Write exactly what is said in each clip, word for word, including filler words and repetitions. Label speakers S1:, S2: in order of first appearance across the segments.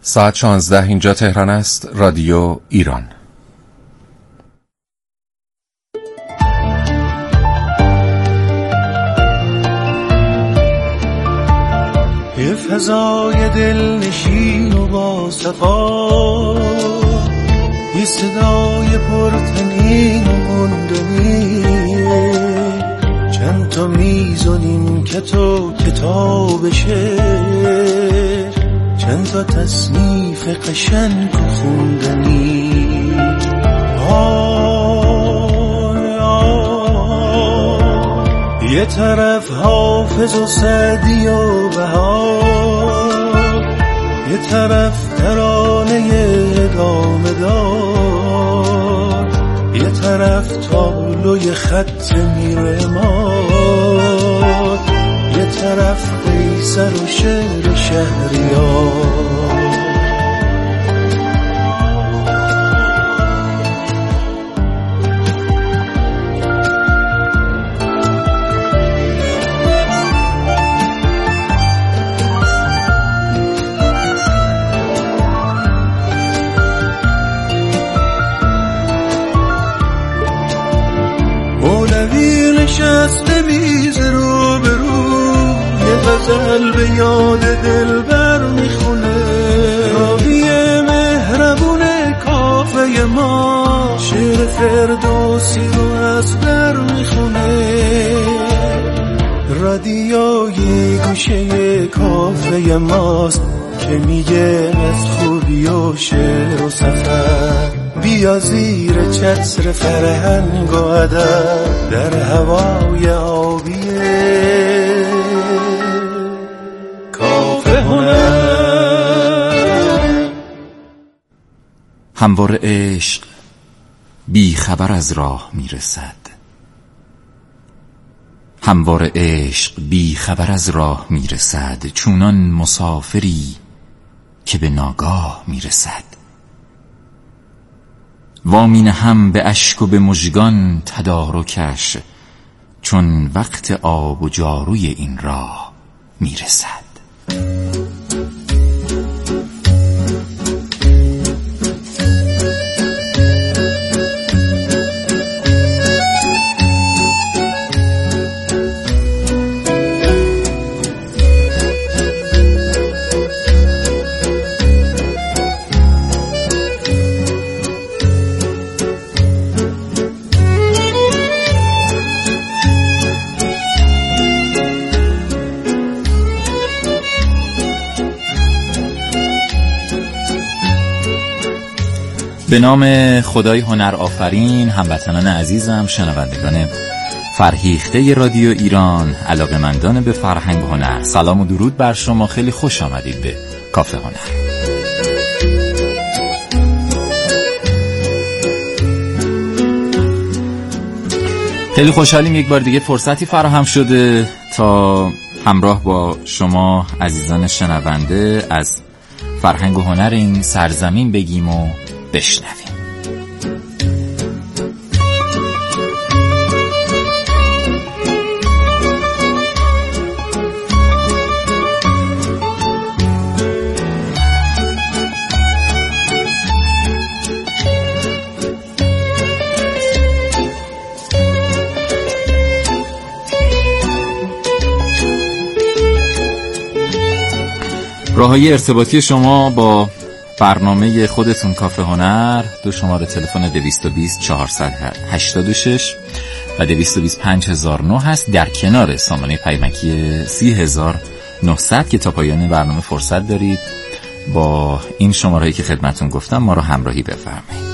S1: ساعت شانزده اینجا تهران است. رادیو ایران.
S2: یه فضای دلنشین و با صفا، یه صدای پرتنین و موندنی، چند تا میزونیم که تو کتاب شعر، چند تا تصنیف قشنگ و خوندنی. آه آه یه طرف حافظ و سعدی و بهار، یه طرف ترانه ادامه دار، یه طرف تابلوی خط میرماد، یه طرف قیصر و شعر شهریار. مولوی نشسته میز رو به رو، یه غزل به یاد دلبر میخونه، راوی مهربون کافه ما شعر فردوسی رو از در میخونه. رادیوی گوشه کافه ماست که میگه از خوبی و شعر و سفر، بیا زیر چتر فرهنگ و ادب در هوای آبیه کافه هنر.
S3: هموار عشق بی خبر از راه میرسد، هموار عشق بی خبر از راه میرسد، چونان مسافری که به ناگاه میرسد. وامین هم به اشک و به مژگان تدارکش، چون وقت آب و جاروی این راه میرسد. به نام خدای هنر آفرین، هموطنان عزیزم، شنوندگان فرهیخته رادیو ایران، علاقه‌مندان به فرهنگ و هنر، سلام و درود بر شما. خیلی خوش آمدید به کافه هنر. خیلی خوشحالیم یک بار دیگه فرصتی فراهم شده تا همراه با شما عزیزان شنونده از فرهنگ و هنر این سرزمین بگیم و بشنویم. راههای ارتباطی شما با برنامه خودتون کافه هنر، دو شماره تلفن دویست و بیست چهارصد و هشتاد و شش و دویست و بیست پنج هزار و نه هست، در کنار سامانه پیامکی سی هزار و نهصد که تا پایان برنامه فرصت دارید با این شمارهایی که خدمتون گفتم ما رو همراهی بفرمایید.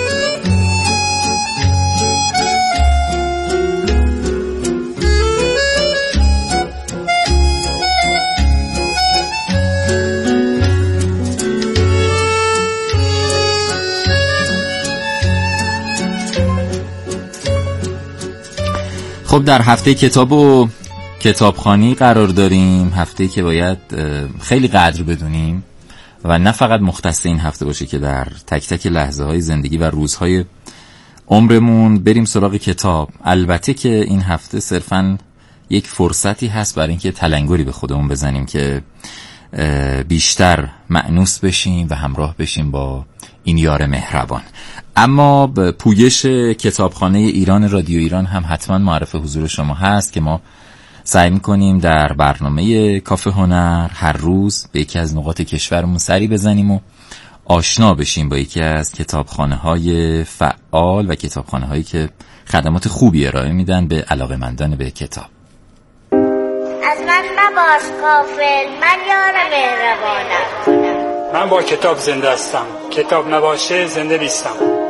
S3: خب در هفته کتاب و کتابخوانی قرار داریم، هفته‌ای که باید خیلی قدر بدونیم و نه فقط مختص این هفته باشه که در تک تک لحظه های زندگی و روزهای عمرمون بریم سراغ کتاب. البته که این هفته صرفاً یک فرصتی هست برای اینکه تلنگری به خودمون بزنیم که بیشتر مأنوس بشیم و همراه بشیم با این یار مهربان. اما پویش کتابخانه ایران رادیو ایران هم حتما معرف حضور شما هست که ما سعی میکنیم در برنامه کافه هنر هر روز به یکی از نقاط کشورمون سری بزنیم و آشنا بشیم با یکی از کتابخانه های فعال و کتابخانه هایی که خدمات خوبی ارائه میدن به علاقه‌مندان به کتاب.
S4: از من نباش غافل، من یار مهربانم.
S5: من با کتاب زنده هستم، کتاب نباشه زنده نیستم.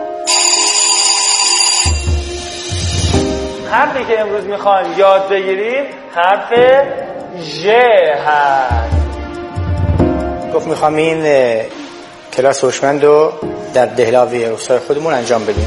S6: حرفی که امروز میخوایم یاد بگیریم حرف ژ هست.
S7: گفت میخوام این کلاس هوشمند رو در دهلاوی روستای خودمون انجام بدیم.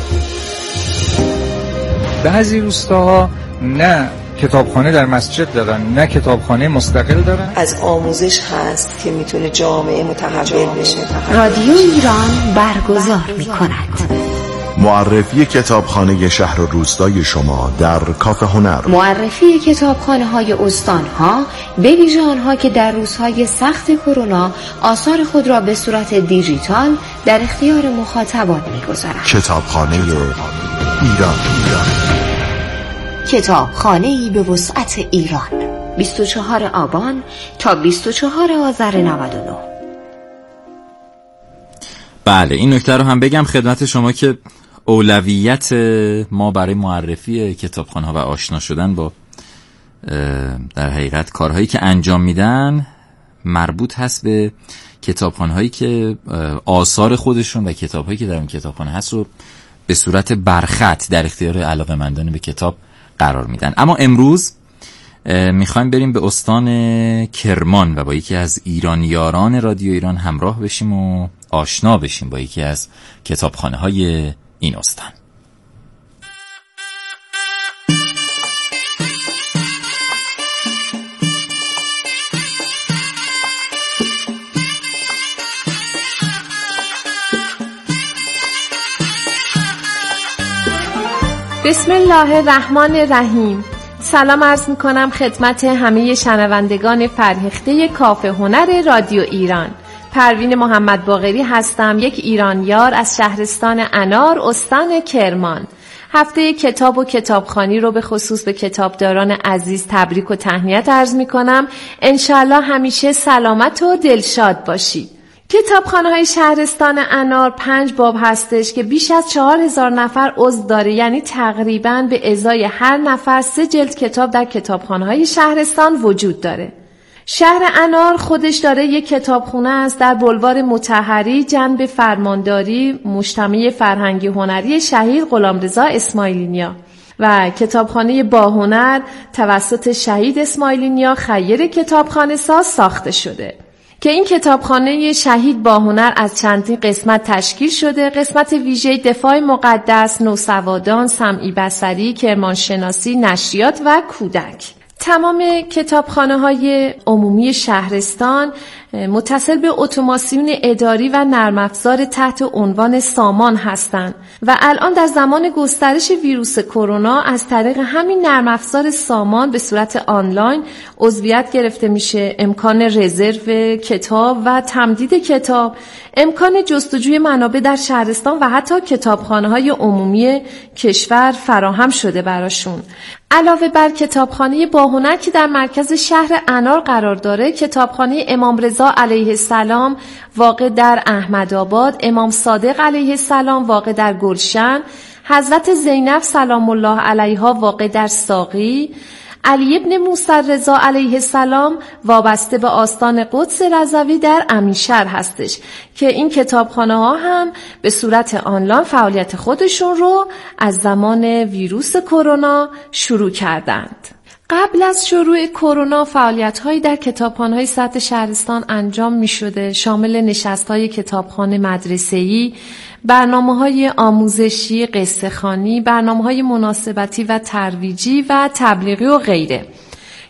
S8: بعضی روستاها نه کتابخانه در مسجد دارن، نه کتابخانه مستقل دارن.
S9: از آموزش هست که میتونه جامعه متحول بشه.
S10: رادیو ایران برگزار میکند
S11: معرفی کتابخانه شهر و روستای شما در کافه هنر.
S10: معرفی کتابخانه های استان ها، به ویژه آنها که در روزهای سخت کرونا آثار خود را به صورت دیجیتال در اختیار مخاطبان میگذارند.
S11: کتابخانه ایران.
S10: کتابخانه‌ای به وسعت ایران. بیست و چهارم آبان تا بیست و چهارم آذر نود و نه.
S3: بله، این نکته رو هم بگم خدمت شما که اولویت ما برای معرفی کتابخانه‌ها و آشنا شدن با در حقیقت کارهایی که انجام میدن مربوط هست به کتابخانه‌هایی که آثار خودشون و کتاب‌هایی که در اون کتابخانه هست رو به صورت برخط در اختیار علاقه‌مندان به کتاب قرار میدن. اما امروز میخوایم بریم به استان کرمان و با یکی از ایرانیاران رادیو ایران همراه بشیم و آشنا بشیم با یکی از کتابخانه های این استان.
S12: بسم الله الرحمن الرحیم. سلام عرض میکنم خدمت همه شنوندگان فرهیخته کافه هنر رادیو ایران. پروین محمد باقری هستم، یک ایرانیار از شهرستان انار استان کرمان. هفته کتاب و کتابخوانی رو به خصوص به کتابداران عزیز تبریک و تهنیت عرض میکنم. انشالله همیشه سلامت و دلشاد باشید. کتابخانه‌های شهرستان انار پنج باب هستش که بیش از چهار هزار نفر عضو داره، یعنی تقریباً به ازای هر نفر سه جلد کتاب در کتابخانه‌های شهرستان وجود داره. شهر انار خودش داره یک کتابخونه است در بلوار مطهری جنب فرمانداری مجتمع فرهنگی هنری شهید غلامرضا اسماعیلی نیا و کتابخانه باهنر توسط شهید اسماعیلی نیا خیر کتابخانه ساز ساخته شده که این کتابخانه شهید باهنر از چندین قسمت تشکیل شده. قسمت ویژه دفاع مقدس، نوسوادان، سمعی بصری، کرمانشناسی، نشریات و کودک. تمام کتابخانه‌های عمومی شهرستان متصل به اتوماسیون اداری و نرم افزار تحت عنوان سامان هستند و الان در زمان گسترش ویروس کرونا از طریق همین نرم افزار سامان به صورت آنلاین عضویت گرفته میشه. امکان رزرو کتاب و تمدید کتاب، امکان جستجوی منابع در شهرستان و حتی کتابخانه‌های عمومی کشور فراهم شده براشون. علاوه بر کتابخانه باهنر که در مرکز شهر انار قرار داره، کتابخانه امام رضا علیه السلام واقع در احمدآباد، امام صادق علیه السلام واقع در گلشن، حضرت زینب سلام الله علیها واقع در ساقی، علی ابن موسی رضا علیه السلام وابسته به آستان قدس رضوی در امیرشهر هستش که این کتابخانه ها هم به صورت آنلاین فعالیت خودشون رو از زمان ویروس کرونا شروع کردند. قبل از شروع کرونا فعالیت‌هایی در کتابخانه‌های سطح شهرستان انجام می‌شده، شامل نشست‌های کتابخانه مدرسه‌ای، برنامه‌های آموزشی، قصه‌خوانی، برنامه‌های مناسبتی و ترویجی و تبلیغی و غیره.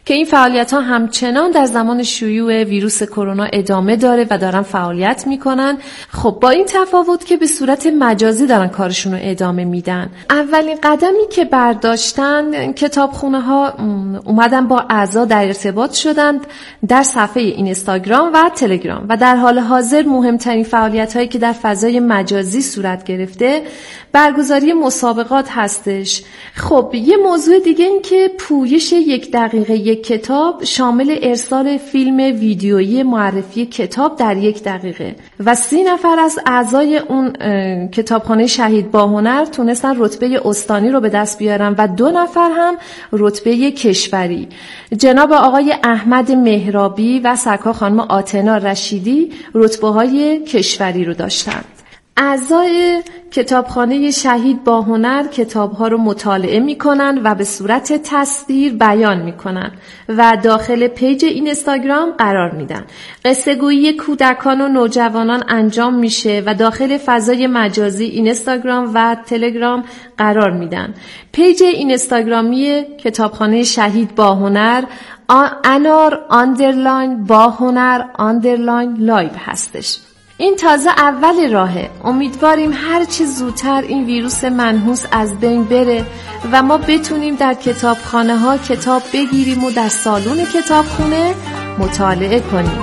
S12: که این فعالیت ها همچنان در زمان شیوع ویروس کرونا ادامه داره و دارن فعالیت میکنن. خب با این تفاوت که به صورت مجازی دارن کارشون رو ادامه میدن. اولین قدمی که برداشتن، کتابخونه ها اومدن با اعضا در ارتباط شدند در صفحه اینستاگرام و تلگرام و در حال حاضر مهمترین فعالیت هایی که در فضای مجازی صورت گرفته برگزاری مسابقات هستش. خب یه موضوع دیگه این که پویش یک دقیقه یک کتاب شامل ارسال فیلم ویدیویی معرفی کتاب در یک دقیقه و سی نفر از اعضای اون کتابخانه شهید باهنر تونستن رتبه استانی رو به دست بیارن و دو نفر هم رتبه کشوری. جناب آقای احمد مهرابی و سرکار خانم آتنا رشیدی رتبه های کشوری رو داشتن. اعضای کتابخانه شهید باهنر کتاب‌ها رو مطالعه می‌کنن و به صورت تصویر بیان می‌کنن و داخل پیج اینستاگرام قرار میدن. قصه‌گویی کودکان و نوجوانان انجام میشه و داخل فضای مجازی اینستاگرام و تلگرام قرار میدن. پیج اینستاگرامی کتابخانه شهید باهنر انار آندرلاین باهنر آندرلاین لایو هستش. این تازه اول راهه. امیدواریم هر چه زودتر این ویروس منحوس از بین بره و ما بتونیم در کتابخانه ها کتاب بگیریم و در سالن کتابخونه مطالعه کنیم.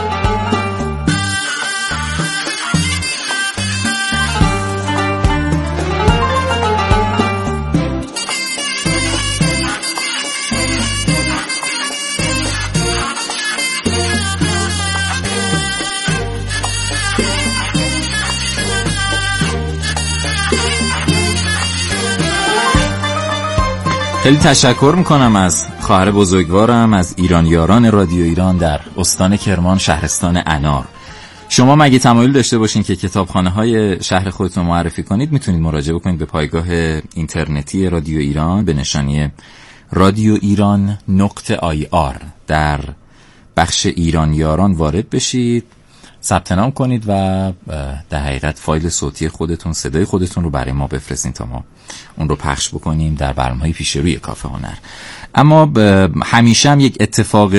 S3: خیلی تشکر میکنم از خواهر بزرگوارم، از ایرانیاران رادیو ایران در استان کرمان شهرستان انار. شما مگه تمایل داشته باشین که کتابخانه های شهر خودتون معرفی کنید، میتونید مراجعه بکنید به پایگاه اینترنتی رادیو ایران به نشانی رادیو ایران نقطه آی آر. در بخش ایرانیاران وارد بشید، ثبت نام کنید و در حقیقت فایل صوتی خودتون، صدای خودتون رو برای ما بفرستین تا ما اون رو پخش بکنیم در برنامه‌های پیش روی کافه هنر. اما همیشه هم یک اتفاق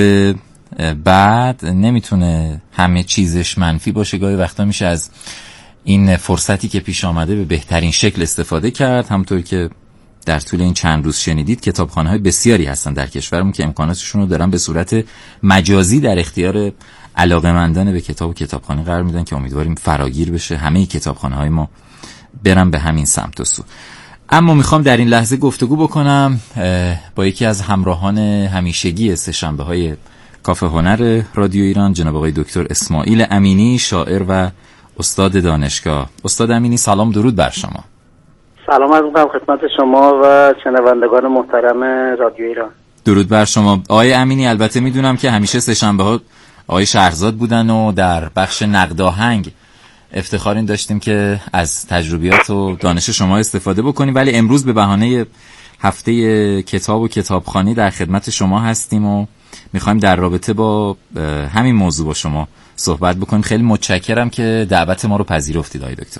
S3: بعد نمیتونه همه چیزش منفی باشه. گاهی وقتا میشه از این فرصتی که پیش آمده به بهترین شکل استفاده کرد. همونطور که در طول این چند روز شنیدید، کتابخانه‌های بسیاری هستن در کشورمون که امکاناتشون رو دارن به صورت مجازی در اختیار علاقه‌مندان به کتاب و کتابخانه قرار میدن که امیدواریم فراگیر بشه، همه کتابخانه‌های ما برن به همین سمت و سو. اما میخوام در این لحظه گفتگو بکنم با یکی از همراهان همیشگی سه‌شنبه‌های کافه هنر رادیو ایران، جناب آقای دکتر اسماعیل امینی، شاعر و استاد دانشگاه. استاد امینی سلام، درود بر شما.
S13: سلام عرض می‌کنم خدمت شما و شنوندگان محترم رادیو ایران. درود
S3: بر شما. آقای امینی، البته میدونم که همیشه سه‌شنبه‌ها آقای شهرزاد بودن و در بخش نقد آهنگ افتخار این داشتیم که از تجربیات و دانش شما استفاده بکنیم، ولی امروز به بهانه هفته کتاب و کتابخوانی در خدمت شما هستیم و میخوایم در رابطه با همین موضوع با شما صحبت بکنیم. خیلی متشکرم که دعوت ما رو پذیرفتید آقای دکتر.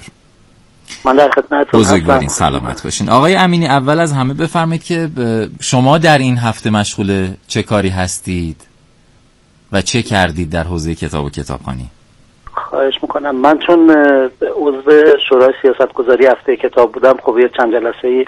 S13: من در خدمتتون
S3: بزرگوارین، سلامت باشین. آقای امینی، اول از همه بفرمایید که شما در این هفته مشغول چه کاری هستید و چه کردید در حوزه کتاب و کتابخوانی؟
S13: خواهش میکنم. من چون عضو شورای سیاستگذاری هفته کتاب بودم، خب یه چند جلسه‌ای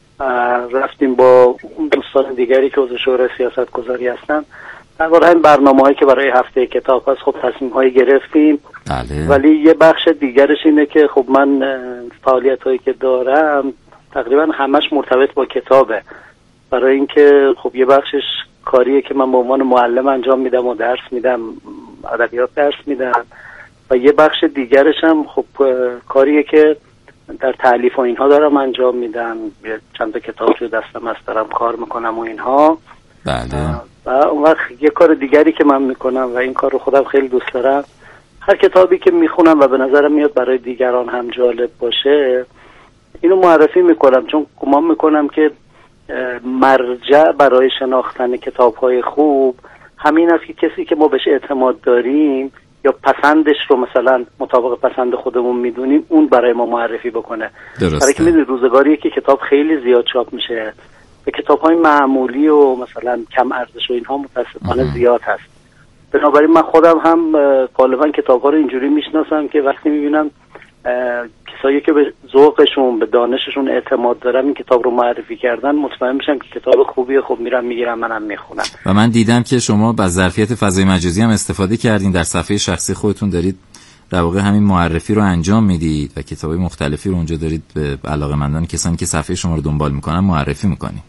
S13: رفتیم با دوستان دیگری که عضو شورای سیاستگذاری هستن درباره این برنامه‌هایی که برای هفته کتاب هست. خب تصمیم‌هایی گرفتیم.
S3: بله.
S13: ولی یه بخش دیگرش اینه که خب من فعالیت‌هایی که دارم تقریبا همش مرتبط با کتابه، برای اینکه خب یه بخشش کاریه که من به عنوان معلم انجام میدم و درس میدم، ادبیات درس میدم، و یه بخش دیگرش هم خب کاریه که در تألیف و اینها دارم انجام میدم. چند تا کتاب تو دستم هست دارم کار میکنم و اینها.
S3: بله.
S13: و اون وقت یه کار دیگری که من میکنم و این کار رو خودم خیلی دوست دارم، هر کتابی که میخونم و به نظرم میاد برای دیگران هم جالب باشه اینو معرفی میکنم، چون گمان میکنم که مرجع برای شناختن کتاب‌های خوب همین است که کسی که ما بهش اعتماد داریم یا پسندش رو مثلا مطابق پسند خودمون میدونیم اون برای ما معرفی بکنه.
S3: درسته.
S13: برای که میدونید روزگاریه که کتاب خیلی زیاد چاپ میشه به کتاب‌های معمولی و مثلا کم ارزش و اینها متاسفانه زیاد هست. بنابراین من خودم هم غالبا کتاب‌ها رو اینجوری میشناسم که وقتی می‌بینم کسایی که به ذوقشون به دانششون اعتماد دارن این کتاب رو معرفی کردن، مطمئن میشم که کتاب خوبیه، خب میرم میگیرم منم میخونم.
S3: و من دیدم که شما از ظرفیت فضای مجازی هم استفاده کردین، در صفحه شخصی خودتون دارید در واقع همین معرفی رو انجام میدید و کتابای مختلفی رو اونجا دارید به علاقه‌مندان کسانی که صفحه شما رو دنبال میکنن معرفی میکنید.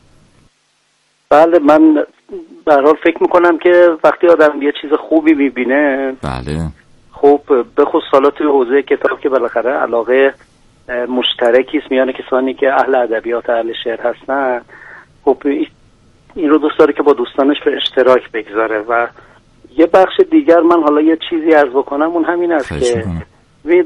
S13: بله، من به هر حال فکر میکنم که وقتی آدم یه چیز خوبی میبینه،
S3: بله
S13: خب به خصوص حالا توی حوزه کتاب که بالاخره علاقه مشترکی است میان کسانی که اهل ادبیات اهل شعر هستن، خب این رو دوست داره که با دوستانش به اشتراک بگذاره. و یه بخش دیگر من حالا یه چیزی عرض بکنم، اون همین است که ببینید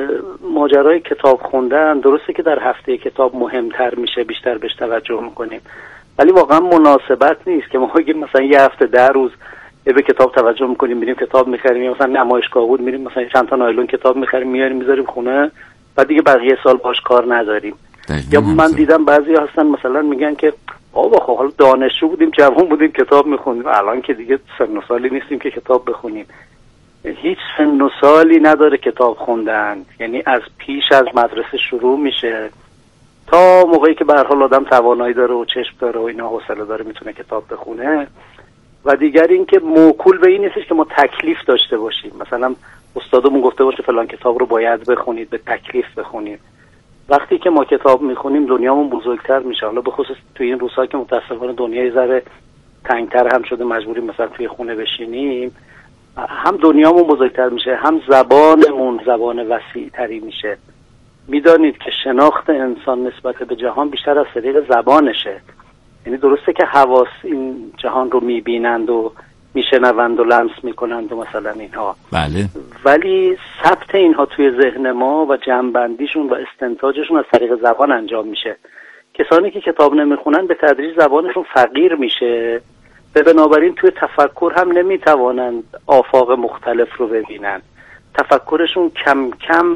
S13: ماجرای کتاب خوندن درسته که در هفته کتاب مهمتر میشه، بیشتر بهش توجه میکنیم، ولی واقعا مناسبت نیست که ما مثلا یه هفته ده روز به کتاب توجه میکنیم، میریم کتاب میخریم، یا مثلا نمایشگاه بود میریم مثلا چند تا نایلون کتاب میخریم میاریم میذاریم خونه، بعد دیگه بقیه سال باش کار نداریم. یا من دیدم بعضی هستن مثلا میگن که بابا خب حالا دانشجو بودیم، جوان بودیم، کتاب میخونیم، الان که دیگه سن و سالی نیستیم که کتاب بخونیم. هیچ سن و سالی نداره کتاب خوندن، یعنی از پیش از مدرسه شروع میشه تا موقعی که به هر حال آدم توانایی داره و چشم داره و اینا حوصله داره میتونه کتاب بخونه. و دیگر این که موکول به این نیستش که ما تکلیف داشته باشیم، مثلا استادمون گفته باشه فلان کتاب رو باید بخونید، به تکلیف بخونید. وقتی که ما کتاب میخونیم دنیامون بزرگتر میشه. حالا به خصوص توی این روزها که متاسفانه دنیای ذره تنگتر هم شده، مجبوریم مثلا توی خونه بشینیم، هم دنیامون بزرگتر میشه، هم زبانمون زبان وسیع‌تری میشه. میدانید که شناخت انسان نسبت به جهان بیشتر از طریق زبانشه. یعنی درسته که حواس این جهان رو میبینند و میشنوند و لمس میکنند و مثلا اینها،
S3: بله،
S13: ولی ثبت اینها توی ذهن ما و جمع‌بندیشون و استنتاجشون از طریق زبان انجام میشه. کسانی که کتاب نمیخونن به تدریج زبانشون فقیر میشه و بنابراین توی تفکر هم نمیتوانند آفاق مختلف رو ببینن. تفکرشون کم کم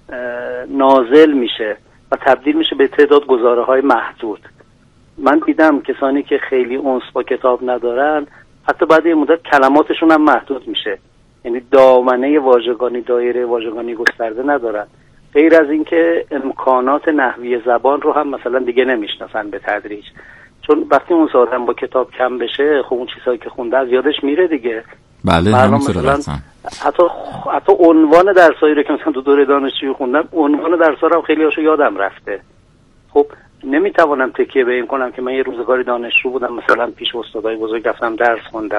S13: نازل میشه و تبدیل میشه به تعداد گزاره های محدود. من دیدم کسانی که خیلی انس با کتاب ندارن حتی بعد یه مدت کلماتشون هم محدود میشه، یعنی دامنه واژگانی، دایره واژگانی گسترده ندارن. غیر از اینکه امکانات نحوی زبان رو هم مثلا دیگه نمیشناسن به تدریج، چون وقتی اون آدم با کتاب کم بشه خب اون چیزایی که خونده از یادش میره دیگه.
S3: بله همینطوره.
S13: حتی حتی عنوان درسایی رو که مثلا تو دوره دانشجویی خوندم، عنوان درس‌ها رو خیلی هاشو یادم رفته. خب نمیتوانم تکیه به این کنم که من یه روزگاری دانشجو بودم، مثلا پیش استادای بزرگ رفتم درس خوندم،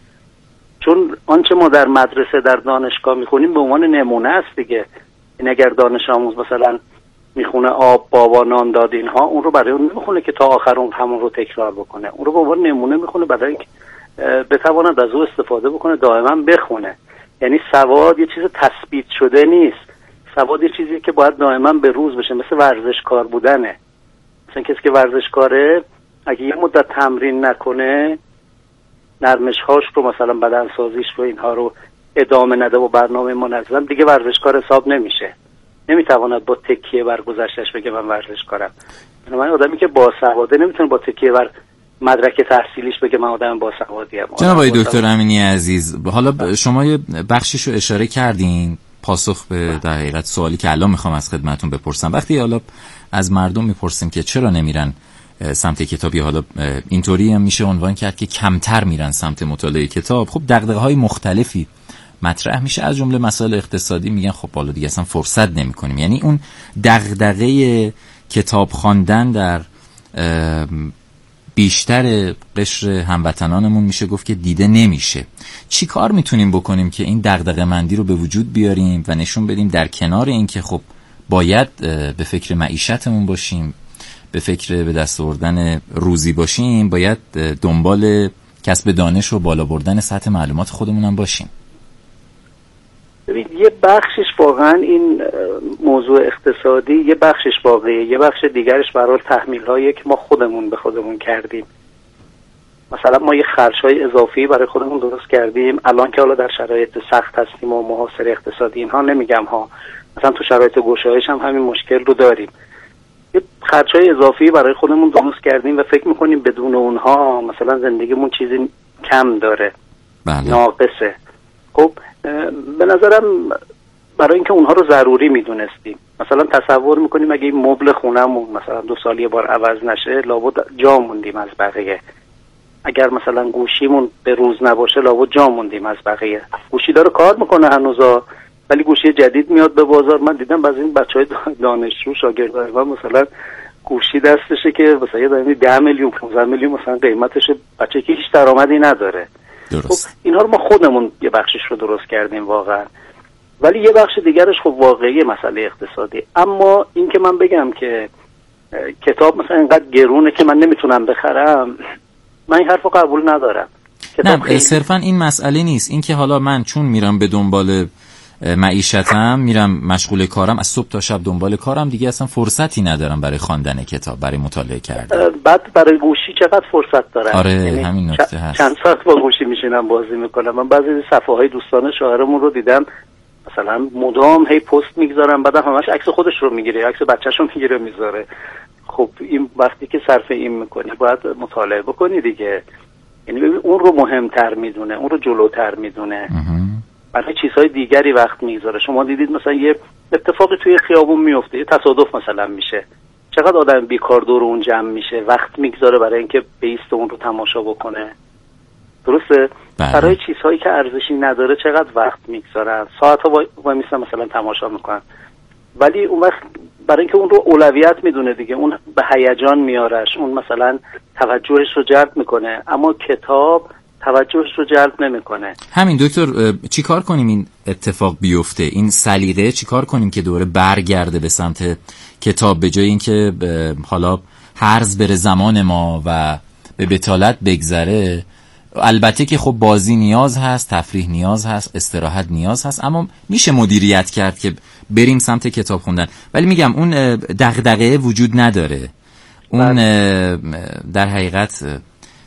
S13: چون آنچه ما در مدرسه در دانشگاه میخونیم به عنوان نمونه است دیگه. این اگر دانش آموز مثلا میخونه آب بابا نان داد اینها، اون رو برای اون نمیخونه که تا آخر اون همون رو تکرار بکنه، اون رو به عنوان نمونه میخونه برای اینکه بتواند از او استفاده بکنه، دائما بخونه. یعنی سواد یه چیز تثبیت شده نیست، سواد یه چیزی که باید دائما به روز بشه، مثل ورزشکار بودنه. مثلا کسی که ورزشکاره اگه یه مدت تمرین نکنه، نرمش‌هاش رو مثلا بدنسازیش رو اینها رو ادامه نده و برنامه منظم، دیگه ورزشکار حساب نمیشه. نمیتواند با تکیه بر گذشته‌اش بگه من ورزشکارم. من آدمی که باسواده نمیتونه با تکیه بر مدرک تحصیلیش بگه من آدم باسوادیم.
S3: جناب آقای دکتر امینی عزیز، حالا شما یه بخشیشو اشاره کردین، پاسخ به در حقیقت سوالی که الان میخوام از خدمتتون بپرسم. وقتی حالا از مردم میپرسیم که چرا نمیرن سمت کتابی، حالا اینطوری هم میشه عنوان کرد که کمتر میرن سمت مطالعه کتاب، خب دغدغه‌های مختلفی مطرح میشه، از جمله مسائل اقتصادی. میگن خب حالا دیگه اصلا فرصت نمیکنیم. یعنی اون دغدغه کتاب خواندن در بیشتر قشر هموطنانمون میشه گفت که دیده نمیشه. چی کار میتونیم بکنیم که این دغدغه مندی رو به وجود بیاریم و نشون بدیم در کنار این که خب باید به فکر معیشتمون باشیم، به فکر به دست آوردن روزی باشیم، باید دنبال کسب دانش و بالا بردن سطح معلومات خودمون هم باشیم؟
S13: ببین یه بخشش واقعا این موضوع اقتصادی، یه بخشش واقعیه، یه بخش دیگرش برای تحمیل‌هایی که ما خودمون به خودمون کردیم. مثلا ما یه خرج‌های اضافی برای خودمون درست کردیم، الان که حالا در شرایط سخت هستیم و محاصره اقتصادی اینها نمیگم ها، مثلا تو شرایط گشایش هم همین مشکل رو داریم. یه خرچای اضافی برای خودمون درست کردیم و فکر میکنیم بدون اونها مثلا زندگیمون چیزی کم داره،
S3: بله.
S13: ناقصه. خب به نظرم برای اینکه اونها رو ضروری میدونستیم، مثلا تصور میکنیم اگه این مبل خونمون مثلا دو سال یه بار عوض نشه لابد جا موندیم از بقیه، اگر مثلا گوشیمون به روز نباشه لابد جا موندیم از بقیه. گوشی داره کار میکنه هنوزا، ولی گوشی جدید میاد به بازار. من دیدم بعضی این بچهای دانشجو شاگردای ما مثلا گوشی دستشه که مثلا یه ده میلیون پانزده میلیون مثلا قیمتشه، بچه که هیچ درآمدی نداره.
S3: درست.
S13: خب اینها رو ما خودمون یه بخشش رو درست کردیم واقعا، ولی یه بخش دیگرش خب واقعی مسئله اقتصادی. اما این که من بگم که کتاب مثلا اینقدر گرونه که من نمیتونم بخرم، من این حرفو قبول ندارم.
S3: نه خیلی... صرفا این مسئله نیست، این که حالا من چون میرم به دنبال معیشتم، میرم مشغول کارم، از صبح تا شب دنبال کارم، دیگه اصلا فرصتی ندارم برای خواندن کتاب، برای مطالعه کردن.
S13: بعد برای گوشی چقدر فرصت دارم؟
S3: آره
S13: یعنی
S3: همین نکته هست.
S13: چند ساعت با گوشی میشینم بازی میکنم. من بعضی صفحه های دوستان شاعرمون رو دیدم مثلا مدام هی پست میگذارم، بعد همش عکس خودش رو میگیره، عکس بچه‌ش رو میگیره میذاره. خب این وقتی که صرف این میکنی باید مطالعه بکنی دیگه. یعنی ببین اون رو مهمتر میدونه، اون رو جلوتر میدونه، برای چیزهای دیگری وقت میگذاره. شما دیدید مثلا یه اتفاقی توی خیابون میفته، یه تصادف مثلا میشه، چقدر آدم بیکار دور اون جمع میشه، وقت میگذاره برای اینکه بیست اون رو تماشا بکنه. درسته؟
S3: بله.
S13: برای چیزهایی که ارزشی نداره چقدر وقت میگذارن، ساعت‌ها وای وای میسن مثلا تماشا میکنن. ولی اون وقت برای اینکه اون رو اولویت میدونه دیگه، اون به هیجان میارش، اون مثلا توجهش رو جلب میکنه، اما کتاب توجهش رو جلب نمیکنه.
S3: همین دکتر، چی کار کنیم این اتفاق بیفته، این سلیقه چی کار کنیم که دوره برگرده به سمت کتاب، به جای اینکه حالا هرز بره زمان ما و به بتالت بگذره؟ البته که خب بازی نیاز هست، تفریح نیاز هست، استراحت نیاز هست، اما میشه مدیریت کرد که بریم سمت کتاب خوندن. ولی میگم اون دغدغه وجود نداره، اون در حقیقت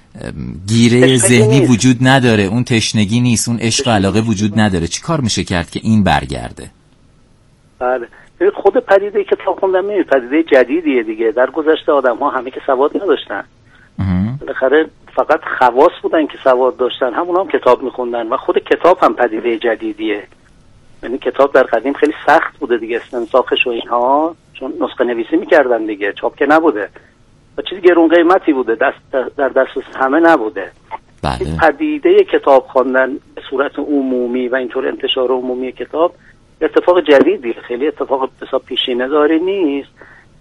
S3: گیره ذهنی وجود نداره، اون تشنگی نیست، اون عشق و علاقه وجود نداره. چی کار میشه کرد که این برگرده؟
S13: بله، خود پدیده کتاب خوندن میبینید پدیده جدیدیه دیگه. در گذشته آدم ها همه که سواد نداشتن، بالاخره فقط خواص بودن که سواد داشتن، همون هم کتاب میخوندن و خود کتاب هم پدیده جدیدیه. یعنی کتاب در قدیم خیلی سخت بوده دیگه، استنساخش و اینها، چون نسخه نویسی میکردن دیگه، چاپ که نبوده و چیز گرون قیمتی بوده، دست در دسترس همه نبوده.
S3: بله.
S13: این پدیده کتاب خواندن به صورت عمومی و اینطور انتشار عمومی کتاب اتفاق جدیدیه، خیلی اتفاق حساب پیشینه داری نیست.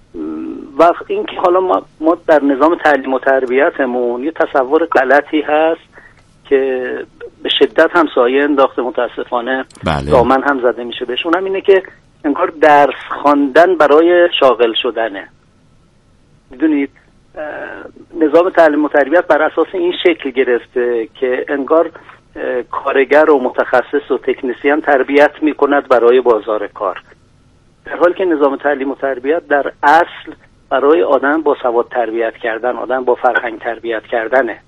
S13: و این که حالا ما, ما در نظام تعلیم و تربیتمون یه تصور غلطی هست که به شدت هم سایه انداخته، متاسفانه
S3: بله.
S13: دامن هم زده میشه بهشون، هم اینه که انگار درس خواندن برای شاغل شدنه. میدونید نظام تعلیم و تربیت بر اساس این شکل گرفته که انگار کارگر و متخصص و تکنسین تربیت میکند برای بازار کار، در حالی که نظام تعلیم و تربیت در اصل برای آدم با سواد تربیت کردن، آدم با فرهنگ تربیت کردنه.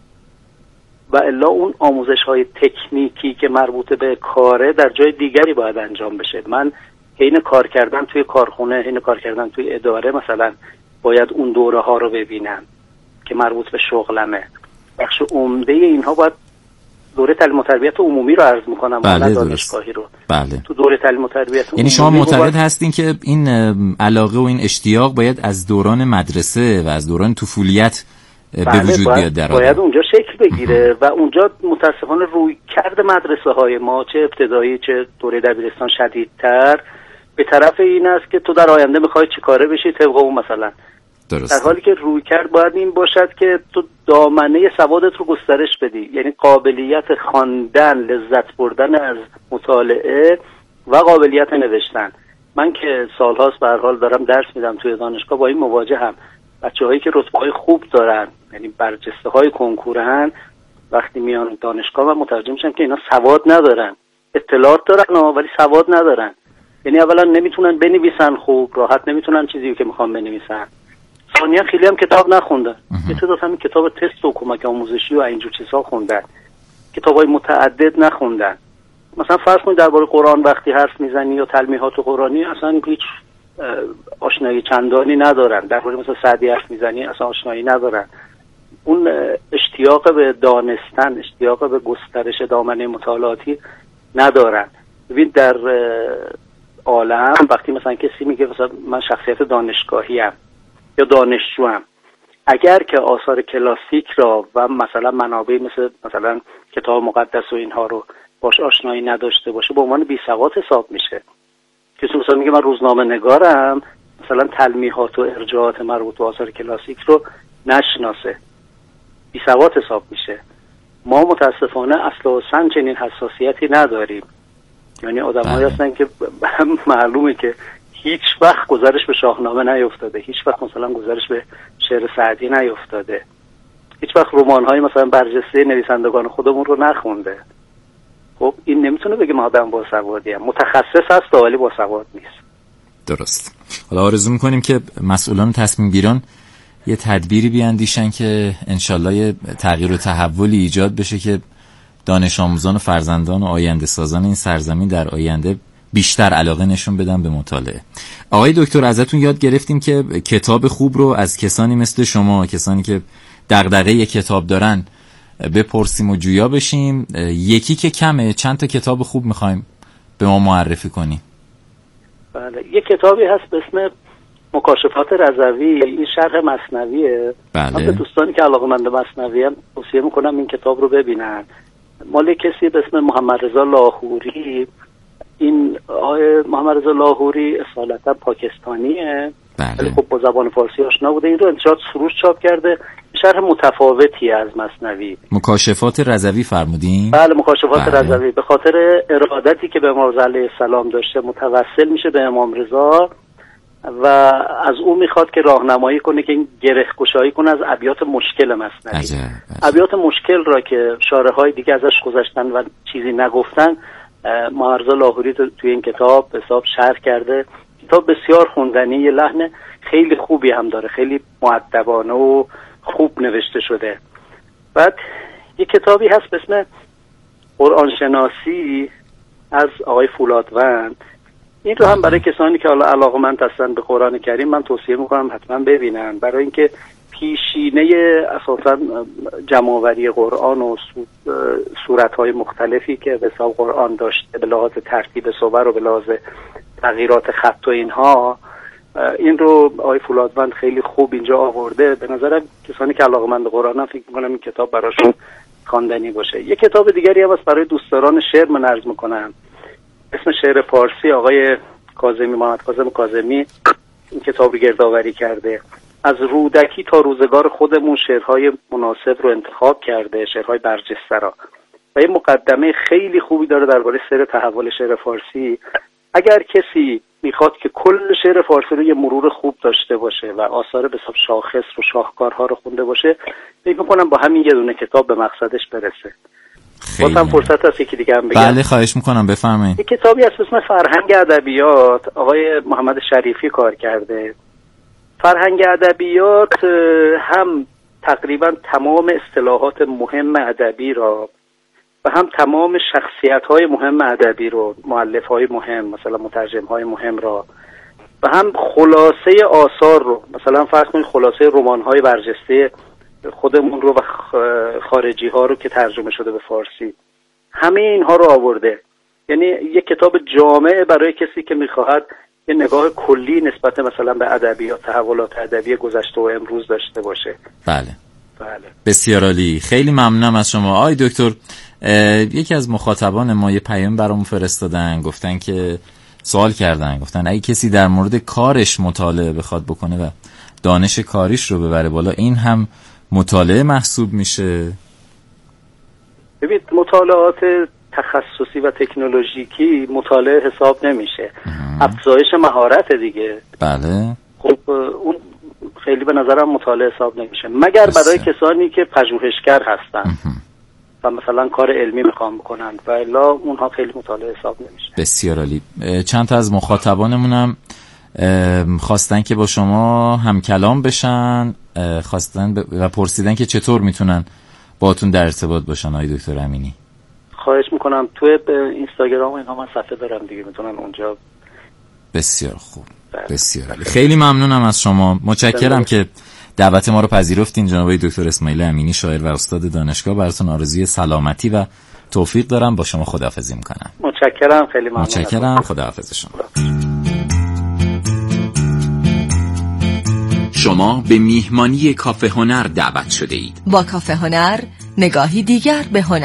S13: و الا اون آموزش های تکنیکی که مربوط به کاره در جای دیگری باید انجام بشه. من حین کار کردن توی کارخونه، حین کار کردن توی اداره مثلا باید اون دوره ها رو ببینم که مربوط به شغلمه. بخش عمده اینها باید دوره تعلیم و تربیت عمومی رو عرض میکنم،
S3: بله
S13: دانشگاهی رو.
S3: بله.
S13: تو دوره تعلیم و تربیت عمومی،
S3: یعنی شما معتقد باید... هستین که این علاقه و این اشتیاق باید از دوران مدرسه و از دوران طفولیت
S13: بله،
S3: به وجود
S13: باید
S3: بیاد در
S13: باید اونجا شکل بگیره و اونجا متاسفانه روی کرد مدرسه های ما چه ابتدایی چه دوره دبیرستان شدیدتر به طرف این است که تو در آینده میخوای چی کاره بشی طبق اون مثلا.
S3: درست.
S13: در حالی که روی کرد باید این باشد که تو دامنه سوادت رو گسترش بدی، یعنی قابلیت خواندن، لذت بردن از مطالعه و قابلیت نوشتن. من که سالهاست به هر حال دارم درس میدم توی دانشگاه، با این مواجهم. بچه‌هایی که رتبه‌های خوب دارن، یعنی برجسته‌های کنکورن، وقتی میان دانشگاه من متوجه میشم که اینا سواد ندارن، اطلاعات دارن ولی سواد ندارن. یعنی اولا نمیتونن بنویسن خوب، راحت نمیتونن چیزی که میخوان بنویسن. ثانیا خیلی هم کتاب نخوندن. یه تعداد هم کتاب تست و کمک آموزشی و اینجور چیزا خوندن. کتابای متعدد نخوندن. مثلا فرض کنید درباره قرآن وقتی حرف میزنی یا تلمیحات قرآنی اصلا هیچ آشنایی چندانی ندارن، در مورد مثلا سعدی حرف میزنی اصلا آشنایی ندارن، اون اشتیاق به دانستن، اشتیاق به گسترش دامنه مطالعاتی ندارن. ببین در عالم وقتی مثلا کسی میگه مثلا من شخصیت دانشگاهی ام یا دانشجو ام، اگر که آثار کلاسیک را و مثلا منابع مثل مثلا کتاب مقدس و اینها رو باش آشنایی نداشته باشه به عنوان بی‌سواد حساب میشه. کسی مثلا میگه من روزنامه نگارم، مثلا تلمیحات و ارجاعات مربوط به آثار کلاسیک رو نشناسه، بی‌سواد حساب میشه. ما متاسفانه اصل و اصلا چنین حساسیتی نداریم. یعنی آدم‌هایی هستن که معلومه که هیچ وقت گذرش به شاهنامه نیفتاده، هیچ وقت مثلا گذرش به شعر سعدی نیفتاده، هیچ وقت رمان‌های مثلا برجسته نویسندگان خودمون رو نخونده. خب این نمیتونه بگه ما آدم باسوادی ام. متخصص هست ولی باسواد نیست.
S3: درست. حالا آرزو میکنیم که مسئولان تصمیم گیران یه تدبیری بیاندیشن که انشالله یه تغییر و تحولی ایجاد بشه که دانش آموزان و فرزندان و آینده سازان این سرزمین در آینده بیشتر علاقه نشون بدن به مطالعه. آقای دکتر ازتون یاد گرفتیم که کتاب خوب رو از کسانی مثل شما، کسانی که دغدغه کتاب دارن، بپرسیم و جویا بشیم. یکی که کمه، چند تا کتاب خوب میخوایم به ما معرفی کنیم؟
S13: بله، یک کتابی هست به اسم مکاشفات رضوی، این شرح مثنویه.
S3: بله.
S13: من به دوستانی که علاقه‌مند مثنوی ام توصیه میکنم این کتاب رو ببینن. مال کسی به اسم محمد رضا لاهوری. این آقای محمد رضا لاهوری اصالتا پاکستانیه، ولی
S3: بله.
S13: خب با زبان فارسی آشنا بوده. این رو انتشارات سروش چاپ کرده، شرح متفاوتی از مثنوی.
S3: مکاشفات رضوی فرمودین؟
S13: بله، مکاشفات
S3: بله.
S13: رضوی به خاطر ارادتی که به امام رضا علیه السلام داشته متوسل میشه به امام رضا و از او میخواد که راهنمایی کنه که این گره گشایی کنه از ابیات مشکل مثنوی. ابیات مشکل را که شارح‌های دیگه ازش گذشتن و چیزی نگفتن، محمد رضا لاهوری توی این کتاب به حساب شرح کرده. کتاب بسیار خوندنی، یه لحن خیلی خوبی هم داره، خیلی مؤدبانه و خوب نوشته شده. بعد یه کتابی هست به اسم قرآن شناسی از آقای فولادوند. این رو هم برای کسانی که حالا علاقه‌مند هستن به قرآن کریم من توصیه میکنم حتما ببینن، برای اینکه پیشینه اساسا جمع‌آوری قرآن و سورت‌های مختلفی که به حساب قرآن داشته به لحاظ ترتیب صور و به لحاظ تغییرات خط و اینها، این رو آقای فولادوند خیلی خوب اینجا آورده. به نظرم کسانی که علاقه‌مند به قرآن هم فکر می‌کنم این کتاب براشون خواندنی باشه. یک کتاب دیگری هم برای دوستداران شعر من عرض می‌کنم، اسم شعر فارسی. آقای کاظمی، محمد کاظم کاظمی این کتاب رو گردآوری کرده. از رودکی تا روزگار خودمون شعرهای مناسب رو انتخاب کرده، شعرهای برجسته را، و یه مقدمه خیلی خوبی داره درباره سیر تحول شعر فارسی. اگر کسی میخواد که کل شعر فارسی رو یه مرور خوب داشته باشه و آثار به حساب شاخص و شاهکارها رو خونده باشه، فکر می‌کنم با همین یه دونه کتاب به مقصدش برسه. بازم فرصت هست یکی دیگه هم بگم.
S3: بله خواهش میکنم بفرمایید.
S13: یک کتابی هست اسم فرهنگ ادبیات، آقای محمد شریفی کار کرده. فرهنگ ادبیات هم تقریبا تمام اصطلاحات مهم ادبی را و هم تمام شخصیت‌های مهم ادبی رو، مؤلف‌های مهم مثلا مترجم‌های مهم را و هم خلاصه آثار رو، مثلا فرض کنید خلاصه رمان‌های برجسته خودمون رو و خارجی ها رو که ترجمه شده به فارسی، همه اینها رو آورده. یعنی یک کتاب جامع برای کسی که میخواهد یه نگاه کلی نسبت مثلا به ادبیات، تحولات ادبی گذشته و امروز داشته باشه.
S3: بله
S13: بله،
S3: بسیار عالی، خیلی ممنونم از شما. آقای دکتر، یکی از مخاطبان ما یه پیام برامون فرستادن، گفتن که سوال کردن، گفتن اگه کسی در مورد کارش مطالعه بخواد بکنه و دانش کاریش رو ببره بالا، این هم مطالعه محسوب میشه؟
S13: ببینید، مطالعات تخصصی و تکنولوژیکی مطالعه حساب نمیشه، افزایش مهارت دیگه.
S3: بله.
S13: خب اون خیلی به نظرم مطالعه حساب نمیشه، مگر برای کسانی که پژوهشگر هستن و مثلا کار علمی میخوام بکنن، و الا اونها خیلی مطالعه حساب نمیشه.
S3: بسیار عالی. چند تا از مخاطبانمونم خواستن که با شما هم کلام بشن، خواستن و پرسیدن که چطور میتونن باهاتون در ارتباط باشن. آقای دکتر امینی،
S13: خواهش میکنم توی اینستاگرام و اینها من صفحه دارم دیگه، میتونن اونجا.
S3: بسیار خوب. بسیار عالی. خیلی ممنونم از شما. متشکرم که دعوت ما رو پذیرفتین. جناب دکتر اسماعیل امینی، شاعر و استاد دانشگاه، براتون آرزوی سلامتی و توفیق دارم. با شما خداحافظی میکنم.
S13: متشکرم، خیلی ممنونم.
S3: متشکرم، خداحافظ شما.
S14: شما به میهمانی کافه هنر دعوت شده اید.
S15: با کافه هنر نگاهی دیگر به هنر.